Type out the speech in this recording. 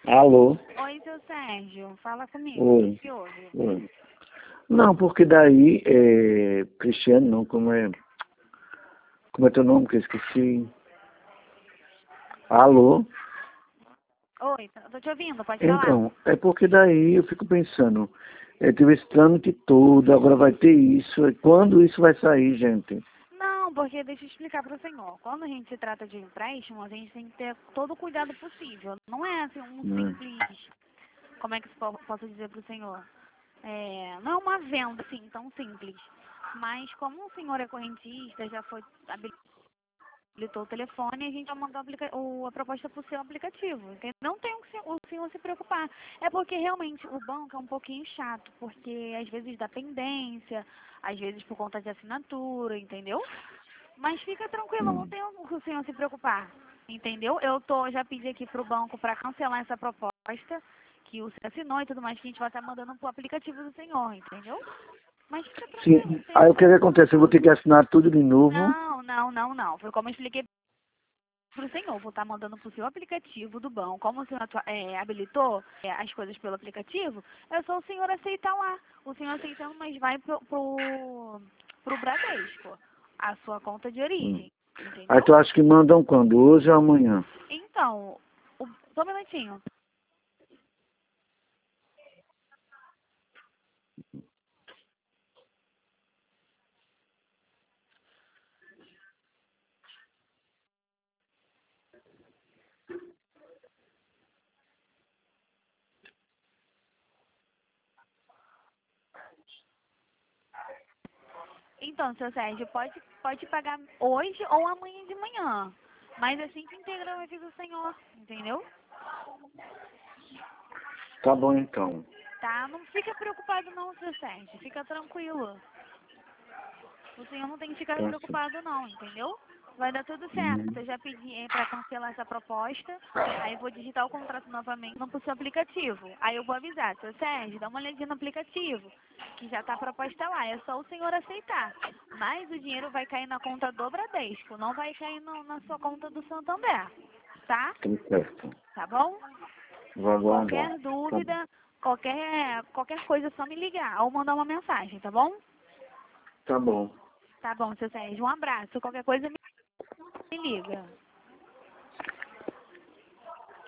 Alô? Oi, seu Sérgio, fala comigo, o que Oi. que houve? Oi. Não, porque daí, Cristiano, não, como é teu nome que eu esqueci? Alô? Oi, tô te ouvindo, pode falar? Então, é porque daí eu fico pensando, tive esse trâmite todo, agora vai ter isso, e quando isso vai sair, gente? Não, porque deixa eu explicar para o senhor. Quando a gente se trata de empréstimo, a gente tem que ter todo o cuidado possível. Não é assim um Né? simples, como é que posso dizer para o senhor? Não é uma venda assim tão simples. Mas como o senhor é correntista, já foi habilitou o telefone, a gente já mandou a proposta para o seu aplicativo. Entendeu? Não tem o senhor se preocupar. É porque realmente o banco é um pouquinho chato, porque às vezes dá pendência, às vezes por conta de assinatura, entendeu? Mas fica tranquilo, não Hum. tem o senhor se preocupar. Entendeu? Já pedi aqui para o banco para cancelar essa proposta, que o senhor assinou e tudo mais, que a gente vai estar mandando para o aplicativo do senhor, entendeu? Mas fica tranquilo, não Sim, tem aí o que que problema não. acontece? Eu vou ter que assinar tudo de novo? Não. Foi como eu expliquei para o senhor. Vou estar mandando para o seu aplicativo do banco. Como o senhor habilitou as coisas pelo aplicativo, é só o senhor aceitar lá. O senhor aceitando, mas vai pro Bradesco, a sua conta de Hum. origem. Aí Entendeu? tu acha que mandam quando? Hoje ou amanhã? Então, só um minutinho. Então, seu Sérgio, pode pagar hoje ou amanhã de manhã. Mas assim que integra o aviso do senhor, entendeu? Tá bom então. Tá? Não fica preocupado não, seu Sérgio. Fica tranquilo. O senhor não tem que ficar Tá certo. preocupado não, entendeu? Vai dar tudo certo. Hum. Eu já pedi para cancelar essa proposta. Aí eu vou digitar o contrato novamente no seu aplicativo. Aí eu vou avisar, seu Sérgio, dá uma olhadinha no aplicativo, que já tá a proposta lá. É só o senhor aceitar. Mas o dinheiro vai cair na conta do Bradesco, não vai cair na sua conta do Santander. Tá? Tudo certo. Tá bom? Vou aguardar. Qualquer Tá bom. dúvida, qualquer coisa, é só me ligar ou mandar uma mensagem, tá bom? Tá bom. Tá bom, seu Sérgio. Um abraço. Qualquer coisa me liga.